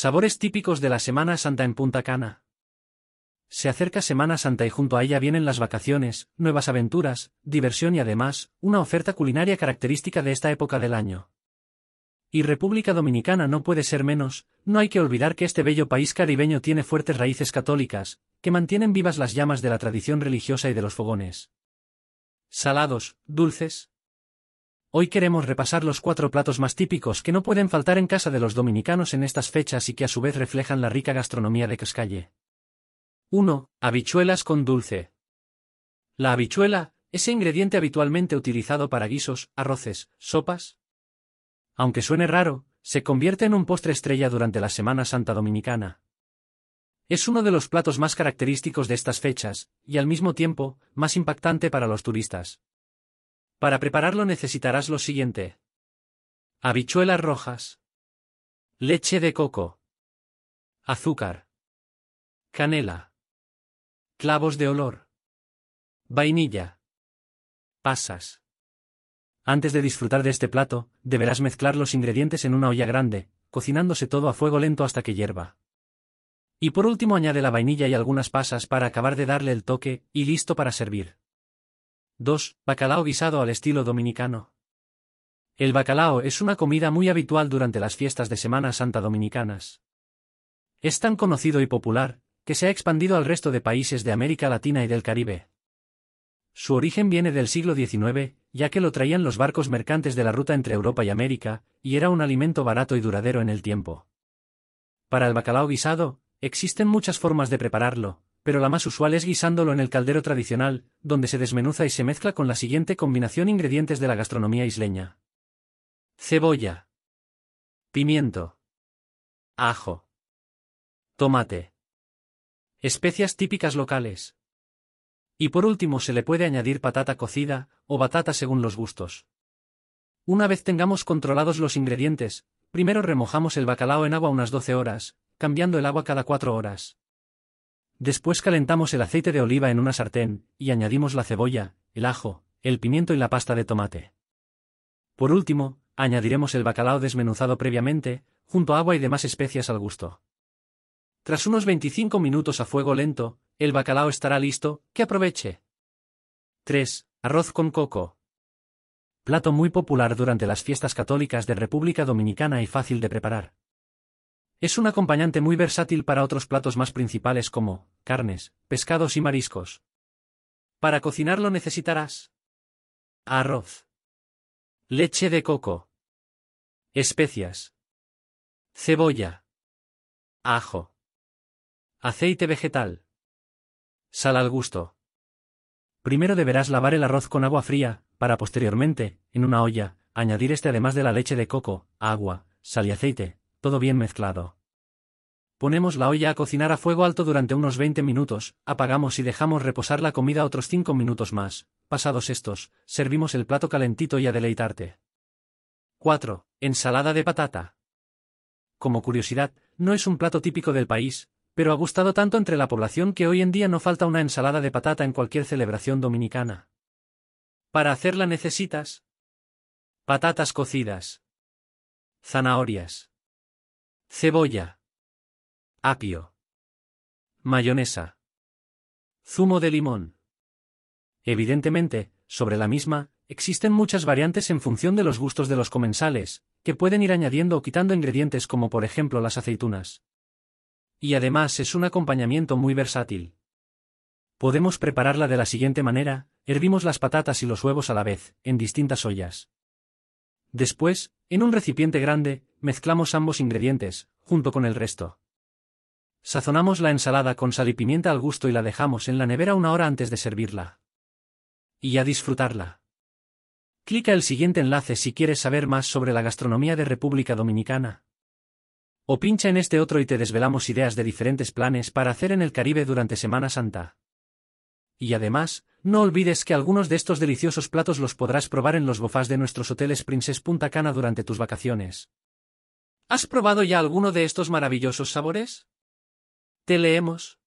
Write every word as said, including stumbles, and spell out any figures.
Sabores típicos de la Semana Santa en Punta Cana. Se acerca Semana Santa y junto a ella vienen las vacaciones, nuevas aventuras, diversión y además, una oferta culinaria característica de esta época del año. Y República Dominicana no puede ser menos. No hay que olvidar que este bello país caribeño tiene fuertes raíces católicas, que mantienen vivas las llamas de la tradición religiosa y de los fogones. Salados, dulces. Hoy queremos repasar los cuatro platos más típicos que no pueden faltar en casa de los dominicanos en estas fechas y que a su vez reflejan la rica gastronomía de Cascalle. uno. Habichuelas con dulce. La habichuela, ese ingrediente habitualmente utilizado para guisos, arroces, sopas. Aunque suene raro, se convierte en un postre estrella durante la Semana Santa Dominicana. Es uno de los platos más característicos de estas fechas, y al mismo tiempo, más impactante para los turistas. Para prepararlo necesitarás lo siguiente. Habichuelas rojas. Leche de coco. Azúcar. Canela. Clavos de olor. Vainilla. Pasas. Antes de disfrutar de este plato, deberás mezclar los ingredientes en una olla grande, cocinándose todo a fuego lento hasta que hierva. Y por último añade la vainilla y algunas pasas para acabar de darle el toque, y listo para servir. dos. Bacalao guisado al estilo dominicano. El bacalao es una comida muy habitual durante las fiestas de Semana Santa dominicanas. Es tan conocido y popular, que se ha expandido al resto de países de América Latina y del Caribe. Su origen viene del siglo diecinueve, ya que lo traían los barcos mercantes de la ruta entre Europa y América, y era un alimento barato y duradero en el tiempo. Para el bacalao guisado, existen muchas formas de prepararlo, pero la más usual es guisándolo en el caldero tradicional, donde se desmenuza y se mezcla con la siguiente combinación de ingredientes de la gastronomía isleña. Cebolla. Pimiento. Ajo. Tomate. Especias típicas locales. Y por último se le puede añadir patata cocida, o batata según los gustos. Una vez tengamos controlados los ingredientes, primero remojamos el bacalao en agua unas doce horas, cambiando el agua cada cuatro horas. Después calentamos el aceite de oliva en una sartén, y añadimos la cebolla, el ajo, el pimiento y la pasta de tomate. Por último, añadiremos el bacalao desmenuzado previamente, junto a agua y demás especias al gusto. Tras unos veinticinco minutos a fuego lento, el bacalao estará listo, que aproveche. tres. Arroz con coco. Plato muy popular durante las fiestas católicas de República Dominicana y fácil de preparar. Es un acompañante muy versátil para otros platos más principales como carnes, pescados y mariscos. Para cocinarlo necesitarás arroz, leche de coco, especias, cebolla, ajo, aceite vegetal, sal al gusto. Primero deberás lavar el arroz con agua fría, para posteriormente, en una olla, añadir este además de la leche de coco, agua, sal y aceite, todo bien mezclado. Ponemos la olla a cocinar a fuego alto durante unos veinte minutos, apagamos y dejamos reposar la comida otros cinco minutos más. Pasados estos, servimos el plato calentito y a deleitarte. cuatro. Ensalada de patata. Como curiosidad, no es un plato típico del país, pero ha gustado tanto entre la población que hoy en día no falta una ensalada de patata en cualquier celebración dominicana. Para hacerla necesitas patatas cocidas, zanahorias, cebolla, apio, mayonesa, zumo de limón. Evidentemente, sobre la misma, existen muchas variantes en función de los gustos de los comensales, que pueden ir añadiendo o quitando ingredientes como por ejemplo las aceitunas. Y además es un acompañamiento muy versátil. Podemos prepararla de la siguiente manera: hervimos las patatas y los huevos a la vez, en distintas ollas. Después, en un recipiente grande, mezclamos ambos ingredientes, junto con el resto. Sazonamos la ensalada con sal y pimienta al gusto y la dejamos en la nevera una hora antes de servirla. Y a disfrutarla. Clica el siguiente enlace si quieres saber más sobre la gastronomía de República Dominicana. O pincha en este otro y te desvelamos ideas de diferentes planes para hacer en el Caribe durante Semana Santa. Y además, no olvides que algunos de estos deliciosos platos los podrás probar en los buffets de nuestros hoteles Princess Punta Cana durante tus vacaciones. ¿Has probado ya alguno de estos maravillosos sabores? Te leemos.